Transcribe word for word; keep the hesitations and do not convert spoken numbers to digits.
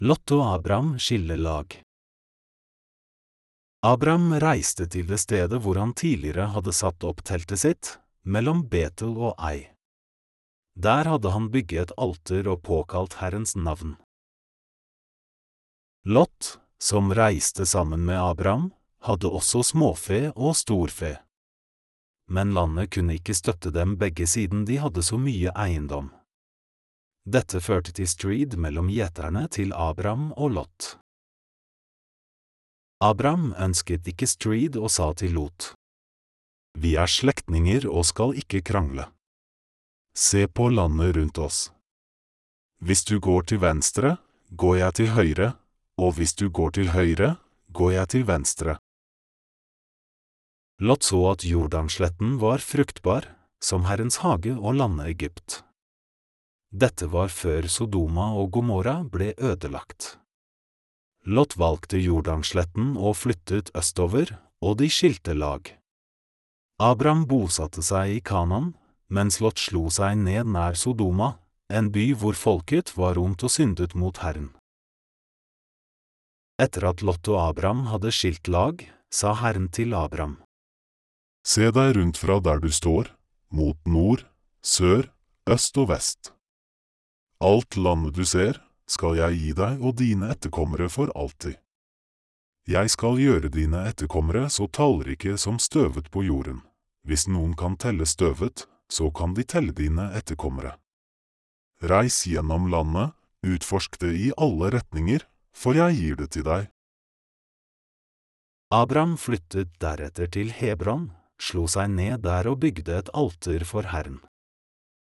Lot og Abram skiller lag. Abram reiste til det stedet hvor han tidligere hadde satt opp teltet sitt, mellom Betel og Ai. Der hadde han bygget et alter og påkalt Herrens navn. Lot, som reiste sammen med Abram, hadde også småfe og storfe. Men landet kunne ikke støtte dem begge siden de hadde så mye eiendom. Dette førte til strid mellom gjeterne til Abram og Lot. Abram ønsket ikke strid og sa til Lot: «Vi er slektninger og skal ikke krangle. Se på landet rundt oss. Hvis du går til venstre, går jeg til høyre, og hvis du går til høyre, går jeg til venstre.» Lot så at Jordansletten var fruktbar, som Herrens hage og landet Egypt. Dette var før Sodoma og Gomorra ble ødelagt. Lot valgte Jordansletten og flyttet østover, og de skilte lag. Abram bosatte seg i Kanaan, mens Lot slo seg ned nær Sodoma, en by hvor folket var ondt og syndet mot Herren. Etter at Lot og Abram hadde skilt lag, sa Herren til Abram: Se deg rundt fra der du står, mot nord, sør, øst og vest. Alt landet du ser, skal jeg gi deg og dine etterkommere for alltid. Jeg skal gjøre dine etterkommere så tallrike som støvet på jorden. Hvis noen kan telle støvet, så kan de telle dine etterkommere. Reis gjennom landet, utforsk det i alle retninger, for jeg gir det til deg. Abram flyttet deretter til Hebron, slo seg ned der og bygde et alter for Herren.